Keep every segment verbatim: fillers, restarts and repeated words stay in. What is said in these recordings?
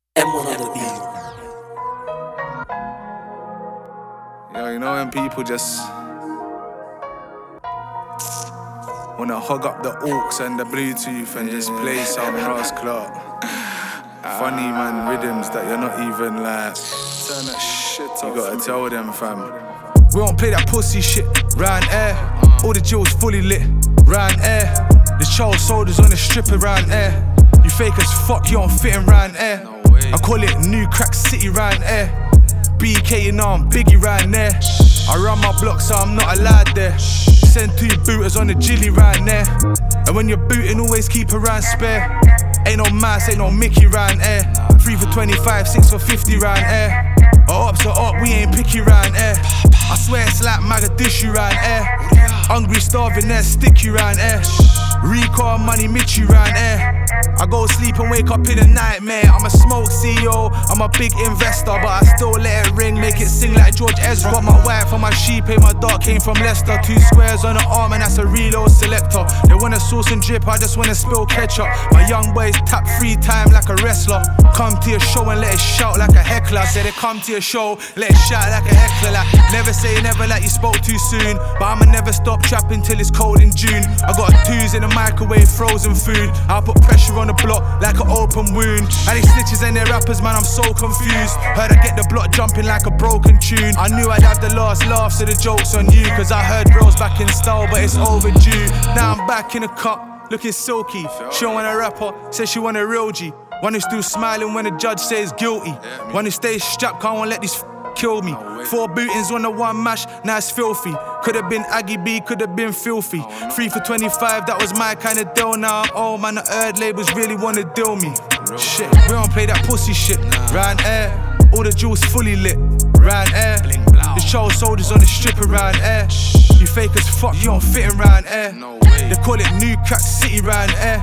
M one on the beat. Yo, you know when people just wanna hug up the aux and the Bluetooth and just play some Ross Clark. Funny man rhythms that you're not even like. Turn that shit off. You gotta tell them, fam. We don't play that pussy shit round air. All the jewels fully lit round air. The child soldiers on the strip around air. You fake as fuck, you don't fit in round air. I call it New Crack City round air. B K, you know I'm Biggie round there. I run my block so I'm not allowed there. Send two booters on the jilly round there. And when you're booting, always keep a round spare. Ain't no mouse, ain't no Mickey round air. Three for twenty-five, six for fifty round air. Or up to up, we ain't picky round air. I swear it's like Mogadishu round air. Hungry, starving, there, sticky round air. Recall money, Mitchy round air. I go sleep and wake up in a nightmare. I'm a smoke C E O, I'm a big investor, but I still let it ring, make it sing like George Ezra. Got my wife and my sheep, hey, my dog came from Leicester. Two squares on the arm and that's a reload selector. They want a sauce and drip, I just wanna spill ketchup. My young boys tap free time like a wrestler. Come to your show and let it shout like a heckler. Say they come to your show, let it shout like a heckler. Like, never say never like you spoke too soon, but I'ma never stop trapping till it's cold in June. I got twos in the microwave, frozen food. I'll put pressure on the block like an open wound. And these snitches and their rappers, man, I'm so confused. Heard I get the block jumping like a broken tune. I knew I'd have the last laugh, so the joke's on you. Cause I heard bros back in style, but it's overdue. Now I'm back in the cup, looking silky. She don't want a rapper, says she want a real G. One who's still smiling when the judge says guilty. One who stays strapped, can't let these f- kill me. Four bootings on the one mash, now it's filthy. Could've been Aggie B, could've been filthy. Three for twenty-five, that was my kind of deal. Now I'm old, man, the herd labels really wanna deal me. Shit, we don't play that pussy shit round air. All the jewels fully lit round air. The child soldiers on the strip around air. You fake as fuck, you don't fit in round air. They call it New Crack City round air.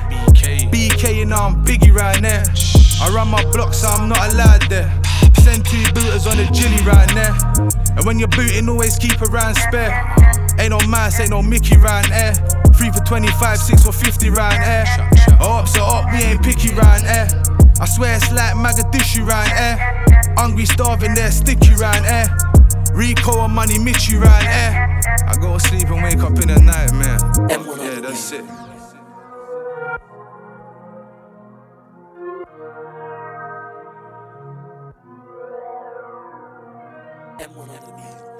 B K, you know I'm Biggie round there. I run my block so I'm not allowed there. Send two booters on the jilly round there. And when you're booting, always keep a round spare. Ain't no mouse, ain't no Mickey round air. Three for twenty-five, six for fifty round air. Or up so up, we ain't picky round air. I swear it's like Mogadishu round air. Hungry, starving, there, sticky round air. Rico and money, Mitchy round air. I go to sleep and wake up in the night, man. Yeah, that's it. M one on the beat.